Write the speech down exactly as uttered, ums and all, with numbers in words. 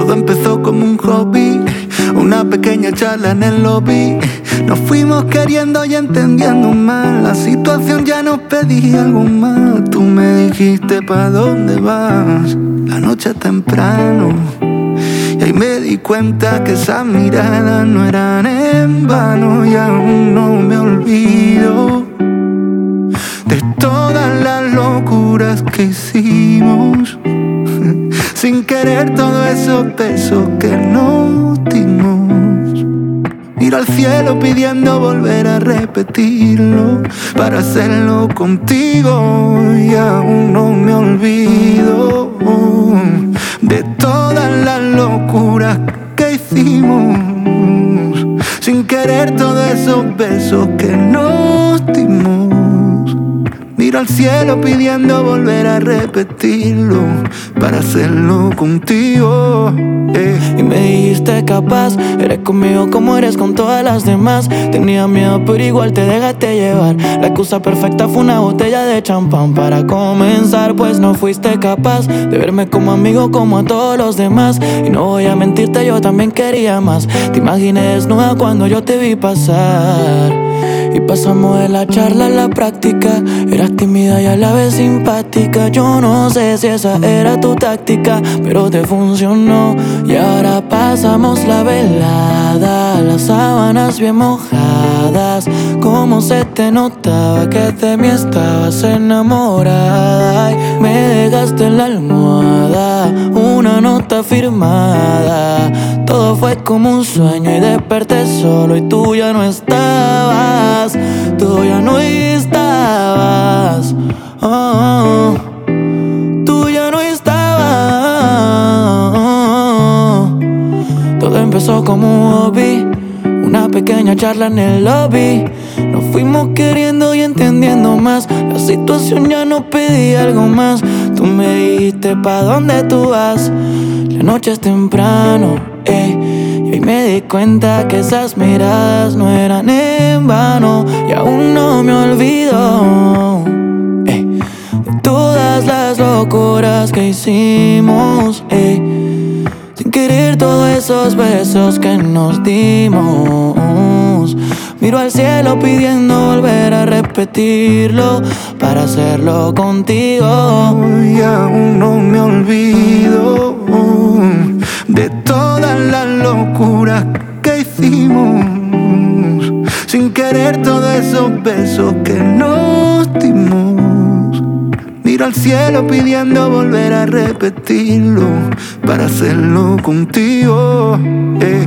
Todo empezó como un hobby, una pequeña charla en el lobby. Nos fuimos queriendo y entendiendo mal. La situación ya nos pedía algo más. Tú me dijiste ¿pa' dónde vas? La noche temprano. Y ahí me di cuenta que esas miradas no eran en vano. Y aún no me olvido de todas las locuras que hicimos. Sin querer todos esos besos que nos dimos. Miro al cielo pidiendo volver a repetirlo para hacerlo contigo. Y aún no me olvido de todas las locuras que hicimos. Sin querer todos esos besos que nos dimos. Miro al cielo pidiendo volver a repetirlo para hacerlo contigo, eh. Y me dijiste capaz, eres conmigo como eres con todas las demás. Tenía miedo pero igual te dejaste llevar. La excusa perfecta fue una botella de champán para comenzar, pues no fuiste capaz de verme como amigo como a todos los demás. Y no voy a mentirte, yo también quería más. Te imaginé desnuda cuando yo te vi pasar. Y pasamos de la charla a la práctica. Eras tímida y a la vez simpática. Yo no sé si esa era tu táctica, pero te funcionó. Y ahora pasamos la velada, las sábanas bien mojadas. Cómo se te notaba que de mí estabas enamorada. Y me dejaste en la almohada una nota firmada. Todo fue como un sueño y desperté solo y tú ya no estabas. Tú ya no estabas. Oh, oh. Tú ya no estabas. Oh. Todo empezó como un hobby, una pequeña charla en el lobby. Nos fuimos queriendo y entendiendo más. La situación ya nos pedía algo más. Tú me dijiste ¿pa' dónde tú vas? La noche es temprano, eh. Y hoy me di cuenta que esas miradas no eran en vano. Y aún no me olvido, eh, de todas las locuras que hicimos, eh. Sin querer todos esos besos que nos dimos. Miro al cielo pidiendo volver a repetirlo para hacerlo contigo. Y aún no me olvido de todas las locuras que hicimos. Sin querer todos esos besos que nos dimos. Miro al cielo pidiendo volver a repetirlo para hacerlo contigo, eh.